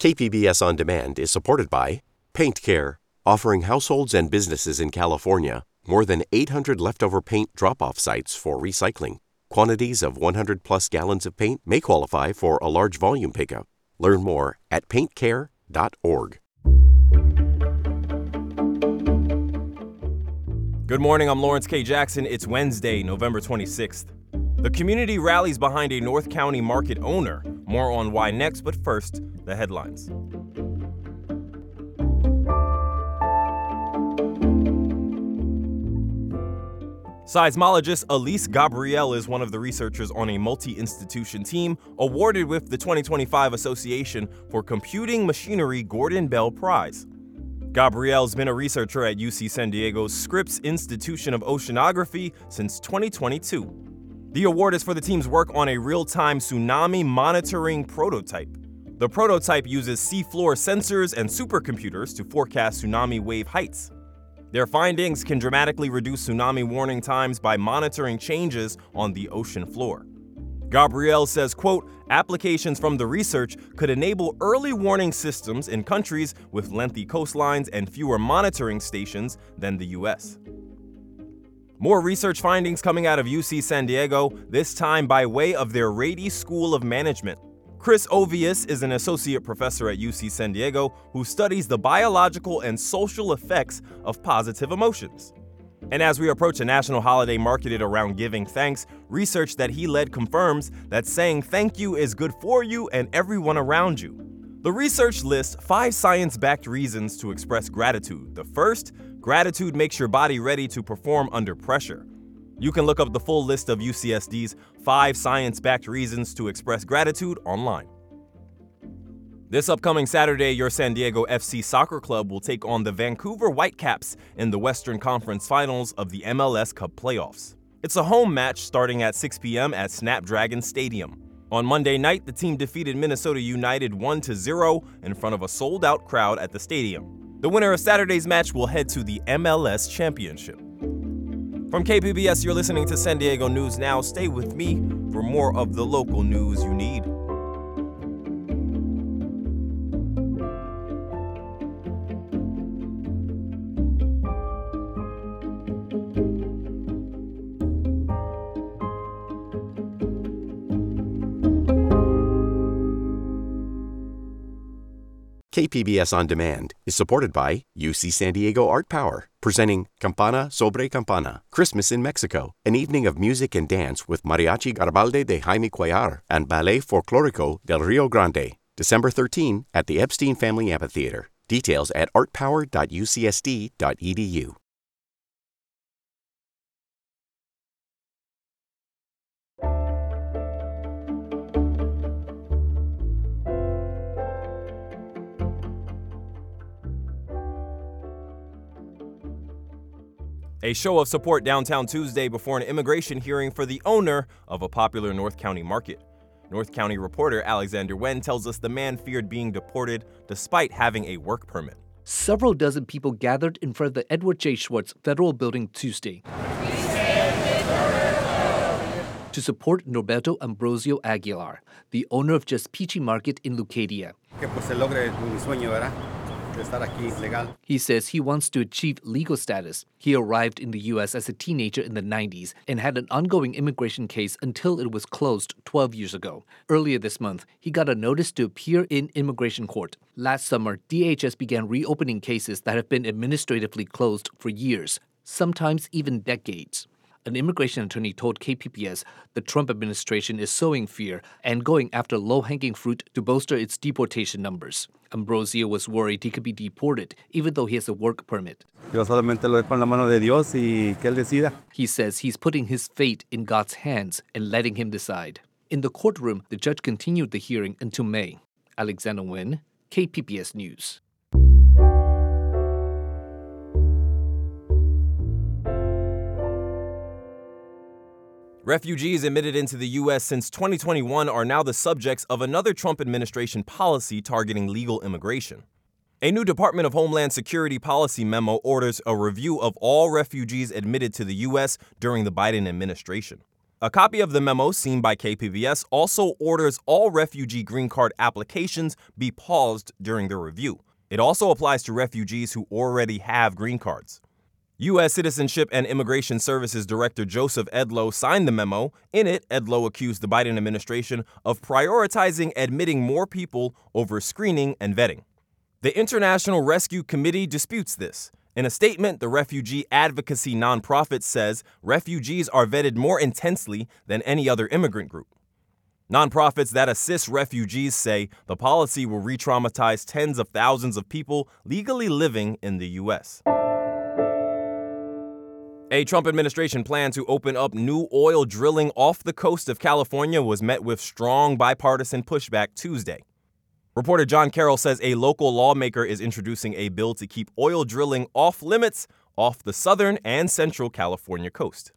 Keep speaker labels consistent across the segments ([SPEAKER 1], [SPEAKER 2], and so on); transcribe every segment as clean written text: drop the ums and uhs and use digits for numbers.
[SPEAKER 1] KPBS On Demand is supported by Paint Care, offering households and businesses in California more than 800 leftover paint drop-off sites for recycling. Quantities of 100-plus gallons of paint may qualify for a large volume pickup. Learn more at paintcare.org.
[SPEAKER 2] Good morning, I'm Lawrence K. Jackson. It's Wednesday, November 26th. The community rallies behind a North County market owner. More on why next, but first, the headlines. Seismologist Elise Gabriel is one of the researchers on a multi-institution team awarded with the 2025 Association for Computing Machinery Gordon Bell Prize. Gabriel's been a researcher at UC San Diego's Scripps Institution of Oceanography since 2022. The award is for the team's work on a real-time tsunami monitoring prototype. The prototype uses seafloor sensors and supercomputers to forecast tsunami wave heights. Their findings can dramatically reduce tsunami warning times by monitoring changes on the ocean floor. Gabriel says, quote, applications from the research could enable early warning systems in countries with lengthy coastlines and fewer monitoring stations than the U.S. More research findings coming out of UC San Diego, this time by way of their Rady School of Management. Chris Ovius is an associate professor at UC San Diego who studies the biological and social effects of positive emotions. And as we approach a national holiday marketed around giving thanks, research that he led confirms that saying thank you is good for you and everyone around you. The research lists 5 science-backed reasons to express gratitude. The first, gratitude makes your body ready to perform under pressure. You can look up the full list of UCSD's 5 science-backed reasons to express gratitude online. This upcoming Saturday, your San Diego FC Soccer Club will take on the Vancouver Whitecaps in the Western Conference Finals of the MLS Cup playoffs. It's a home match starting at 6 p.m. at Snapdragon Stadium. On Monday night, the team defeated Minnesota United 1-0 in front of a sold-out crowd at the stadium. The winner of Saturday's match will head to the MLS Championship. From KPBS, you're listening to San Diego News Now. Stay with me for more of the local news you need.
[SPEAKER 1] KPBS On Demand is supported by UC San Diego Art Power, presenting Campana sobre Campana, Christmas in Mexico, an evening of music and dance with Mariachi Garibaldi de Jaime Cuellar and Ballet Folclórico del Rio Grande, December 13 at the Epstein Family Amphitheater. Details at artpower.ucsd.edu.
[SPEAKER 2] A show of support downtown Tuesday before an immigration hearing for the owner of a popular North County market. North County reporter Alexander Wen tells us the man feared being deported despite having a work permit.
[SPEAKER 3] Several dozen people gathered in front of the Edward J. Schwartz Federal Building Tuesday to support Norberto Ambrosio Aguilar, the owner of Just Peachy Market in Leucadia. He says he wants to achieve legal status. He arrived in the U.S. as a teenager in the 90s and had an ongoing immigration case until it was closed 12 years ago. Earlier this month, he got a notice to appear in immigration court. Last summer, DHS began reopening cases that have been administratively closed for years, sometimes even decades. An immigration attorney told KPBS the Trump administration is sowing fear and going after low-hanging fruit to bolster its deportation numbers. Ambrosio was worried he could be deported, even though he has a work permit. He says he's putting his fate in God's hands and letting him decide. In the courtroom, the judge continued the hearing until May. Alexander Wen, KPBS News.
[SPEAKER 2] Refugees admitted into the U.S. since 2021 are now the subjects of another Trump administration policy targeting legal immigration. A new Department of Homeland Security policy memo orders a review of all refugees admitted to the U.S. during the Biden administration. A copy of the memo seen by KPBS also orders all refugee green card applications be paused during the review. It also applies to refugees who already have green cards. U.S. Citizenship and Immigration Services Director Joseph Edlow signed the memo. In it, Edlow accused the Biden administration of prioritizing admitting more people over screening and vetting. The International Rescue Committee disputes this. In a statement, the refugee advocacy nonprofit says refugees are vetted more intensely than any other immigrant group. Nonprofits that assist refugees say the policy will re-traumatize tens of thousands of people legally living in the U.S. A Trump administration plan to open up new oil drilling off the coast of California was met with strong bipartisan pushback Tuesday. Reporter John Carroll says a local lawmaker is introducing a bill to keep oil drilling off limits off the southern and central California coast.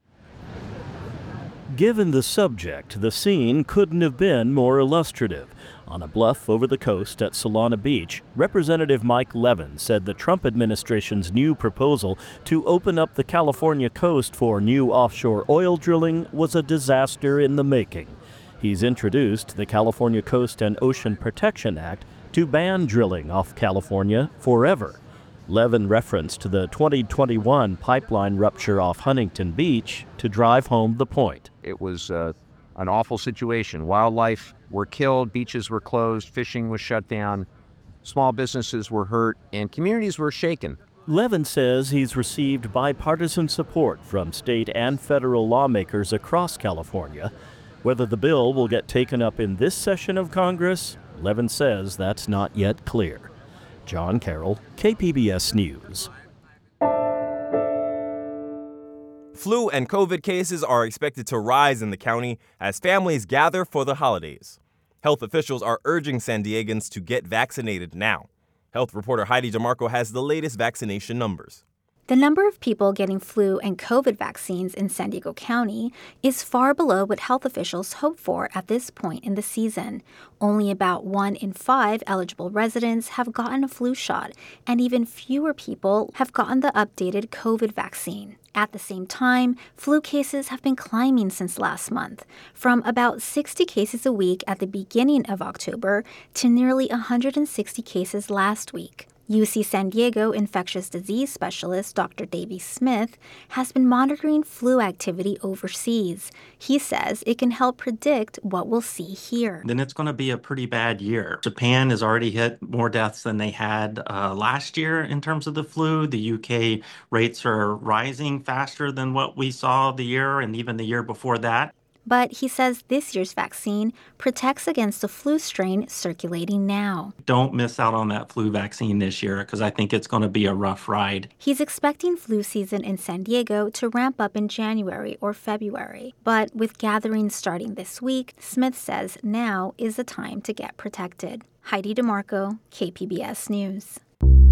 [SPEAKER 4] Given the subject, the scene couldn't have been more illustrative. On a bluff over the coast at Solana Beach, Representative Mike Levin said the Trump administration's new proposal to open up the California coast for new offshore oil drilling was a disaster in the making. He's introduced the California Coast and Ocean Protection Act to ban drilling off California forever. Levin referenced the 2021 pipeline rupture off Huntington Beach to drive home the point.
[SPEAKER 5] It was an awful situation. Wildlife were killed, beaches were closed, fishing was shut down, small businesses were hurt, and communities were shaken.
[SPEAKER 4] Levin says he's received bipartisan support from state and federal lawmakers across California. Whether the bill will get taken up in this session of Congress, Levin says that's not yet clear. John Carroll, KPBS News.
[SPEAKER 2] Flu and COVID cases are expected to rise in the county as families gather for the holidays. Health officials are urging San Diegans to get vaccinated now. Health reporter Heidi DeMarco has the latest vaccination numbers.
[SPEAKER 6] The number of people getting flu and COVID vaccines in San Diego County is far below what health officials hope for at this point in the season. Only about 1 in 5 eligible residents have gotten a flu shot, and even fewer people have gotten the updated COVID vaccine. At the same time, flu cases have been climbing since last month, from about 60 cases a week at the beginning of October to nearly 160 cases last week. UC San Diego infectious disease specialist Dr. Davey Smith has been monitoring flu activity overseas. He says it can help predict what we'll see here.
[SPEAKER 7] Then it's going to be a pretty bad year. Japan has already hit more deaths than they had last year in terms of the flu. The UK rates are rising faster than what we saw the year and even the year before that.
[SPEAKER 6] But he says this year's vaccine protects against the flu strain circulating now.
[SPEAKER 7] Don't miss out on that flu vaccine this year because I think it's going to be a rough ride.
[SPEAKER 6] He's expecting flu season in San Diego to ramp up in January or February. But with gatherings starting this week, Smith says now is the time to get protected. Heidi DeMarco, KPBS News.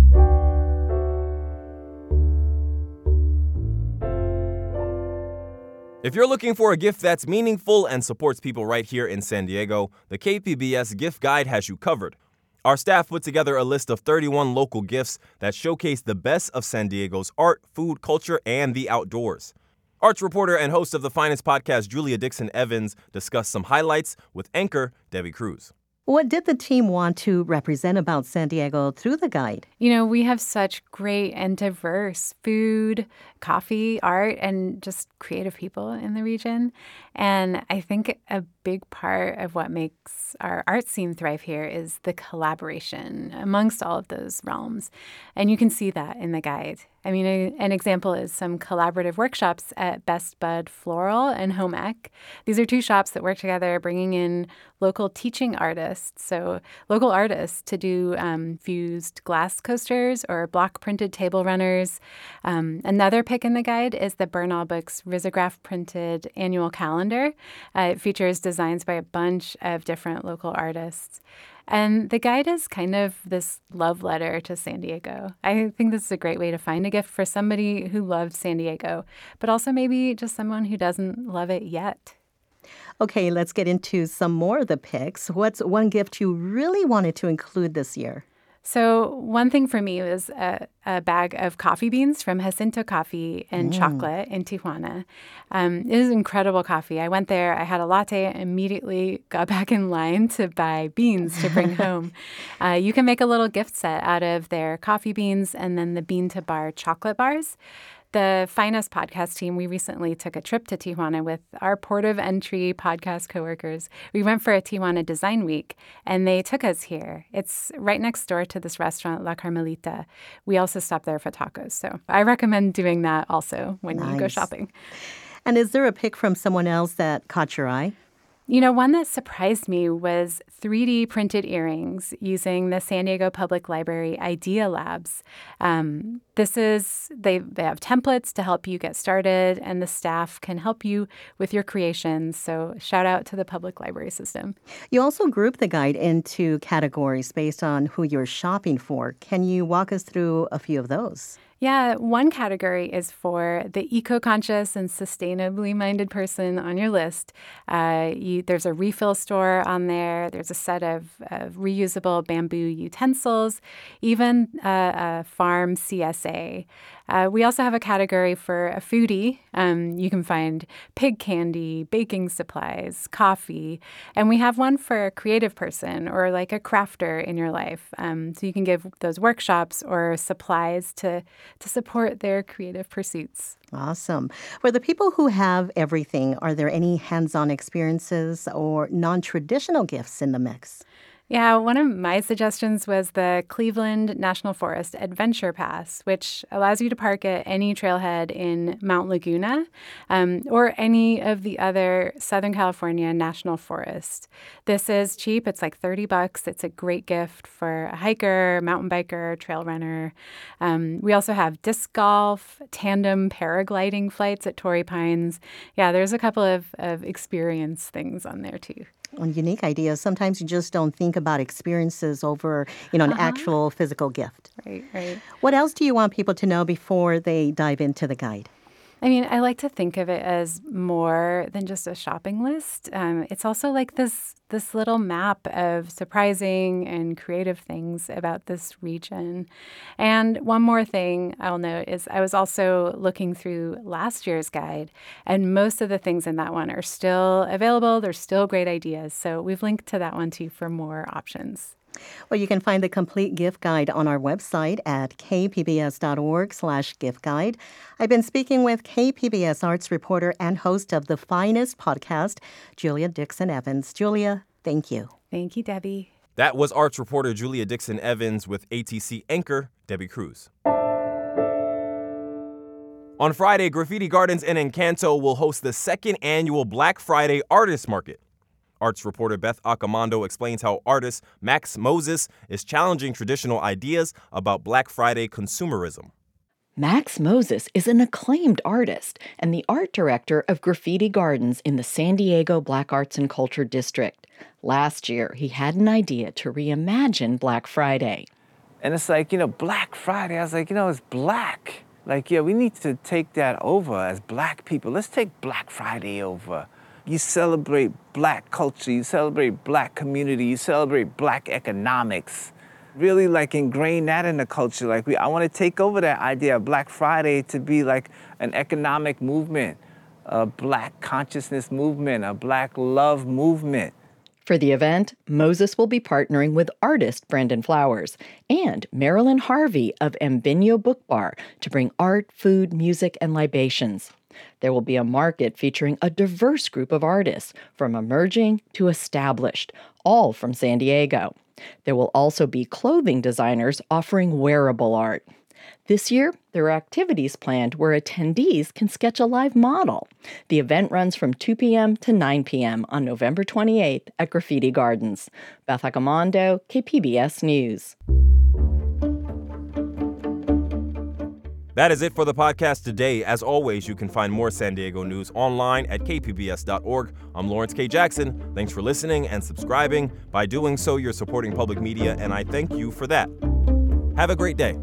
[SPEAKER 2] If you're looking for a gift that's meaningful and supports people right here in San Diego, the KPBS Gift Guide has you covered. Our staff put together a list of 31 local gifts that showcase the best of San Diego's art, food, culture, and the outdoors. Arts reporter and host of the Finest podcast, Julia Dixon Evans, discussed some highlights with anchor Debbie Cruz.
[SPEAKER 8] What did the team want to represent about San Diego through the guide?
[SPEAKER 9] You know, we have such great and diverse food, coffee, art, and just creative people in the region. And I think a big part of what makes our art scene thrive here is the collaboration amongst all of those realms. And you can see that in the guide. I mean, an example is some collaborative workshops at Best Bud Floral and Home Ec. These are two shops that work together, bringing in local teaching artists, so local artists to do fused glass coasters or block-printed table runners. Another pick in the guide is the Bernal Books risograph-printed annual calendar. It features designs by a bunch of different local artists. And the guide is kind of this love letter to San Diego. I think this is a great way to find a gift for somebody who loves San Diego, but also maybe just someone who doesn't love it yet.
[SPEAKER 8] Okay, let's get into some more of the picks. What's one gift you really wanted to include this year?
[SPEAKER 9] So one thing for me was a bag of coffee beans from Jacinto Coffee and Chocolate in Tijuana. It is incredible coffee. I went there, I had a latte, and immediately got back in line to buy beans to bring home. You can make a little gift set out of their coffee beans and then the bean to bar chocolate bars. The Finest podcast team, we recently took a trip to Tijuana with our Port of Entry podcast coworkers. We went for a Tijuana Design Week, and they took us here. It's right next door to this restaurant, La Carmelita. We also stopped there for tacos. So I recommend doing that also when you go shopping.
[SPEAKER 8] And is there a pick from someone else that caught your eye?
[SPEAKER 9] You know, one that surprised me was 3D printed earrings using the San Diego Public Library Idea Labs. They have templates to help you get started, and the staff can help you with your creations. So shout out to the public library system.
[SPEAKER 8] You also group the guide into categories based on who you're shopping for. Can you walk us through a few of those?
[SPEAKER 9] Yeah, one category is for the eco-conscious and sustainably minded person on your list. There's a refill store on there. There's a set of reusable bamboo utensils, even a farm CSA. We also have a category for a foodie. You can find pig candy, baking supplies, coffee. And we have one for a creative person or like a crafter in your life. So you can give those workshops or supplies to support their creative pursuits.
[SPEAKER 8] Awesome. For the people who have everything, are there any hands-on experiences or non-traditional gifts in the mix?
[SPEAKER 9] Yeah, one of my suggestions was the Cleveland National Forest Adventure Pass, which allows you to park at any trailhead in Mount Laguna or any of the other Southern California national forests. This is cheap. It's like $30. It's a great gift for a hiker, mountain biker, trail runner. We also have disc golf, tandem paragliding flights at Torrey Pines. Yeah, there's a couple of experience things on there too.
[SPEAKER 8] On unique ideas, sometimes you just don't think about experiences over, an actual physical gift.
[SPEAKER 9] Right.
[SPEAKER 8] What else do you want people to know before they dive into the guide?
[SPEAKER 9] I mean, I like to think of it as more than just a shopping list. It's also like this little map of surprising and creative things about this region. And one more thing I'll note is I was also looking through last year's guide, and most of the things in that one are still available. They're still great ideas. So we've linked to that one too for more options.
[SPEAKER 8] Well, you can find the complete gift guide on our website at kpbs.org/gift guide. I've been speaking with KPBS arts reporter and host of the Finest podcast, Julia Dixon Evans. Julia, thank you.
[SPEAKER 9] Thank you, Debbie.
[SPEAKER 2] That was arts reporter Julia Dixon Evans with ATC anchor Debbie Cruz. On Friday, Graffiti Gardens in Encanto will host the second annual Black Friday Artist Market. Arts reporter Beth Accomando explains how artist Max Moses is challenging traditional ideas about Black Friday consumerism.
[SPEAKER 10] Max Moses is an acclaimed artist and the art director of Graffiti Gardens in the San Diego Black Arts and Culture District. Last year, he had an idea to reimagine Black Friday.
[SPEAKER 11] And it's like, Black Friday, I was like, it's black. Like, we need to take that over as black people. Let's take Black Friday over. You celebrate black culture, you celebrate black community, you celebrate black economics. Really ingrain that in the culture. I want to take over that idea of Black Friday to be like an economic movement, a black consciousness movement, a black love movement.
[SPEAKER 10] For the event, Moses will be partnering with artist Brandon Flowers and Marilyn Harvey of Mbinyo Book Bar to bring art, food, music, and libations. There will be a market featuring a diverse group of artists, from emerging to established, all from San Diego. There will also be clothing designers offering wearable art. This year, there are activities planned where attendees can sketch a live model. The event runs from 2 p.m. to 9 p.m. on November 28th at Graffiti Gardens. Beth Accomando, KPBS News.
[SPEAKER 2] That is it for the podcast today. As always, you can find more San Diego news online at kpbs.org. I'm Lawrence K. Jackson. Thanks for listening and subscribing. By doing so, you're supporting public media, and I thank you for that. Have a great day.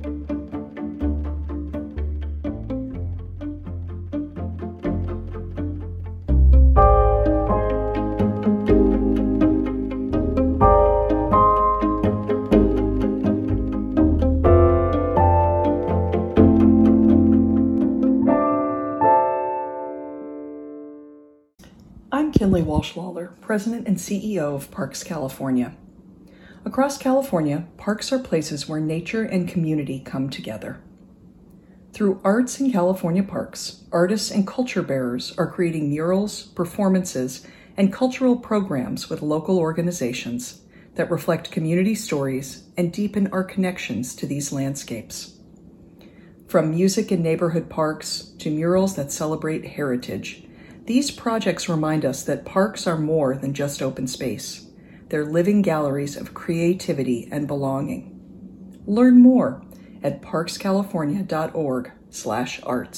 [SPEAKER 12] Emily Walshwaller, President and CEO of Parks California. Across California, parks are places where nature and community come together. Through Arts in California Parks, artists and culture bearers are creating murals, performances, and cultural programs with local organizations that reflect community stories and deepen our connections to these landscapes. From music in neighborhood parks to murals that celebrate heritage, these projects remind us that parks are more than just open space. They're living galleries of creativity and belonging. Learn more at parkscalifornia.org/arts.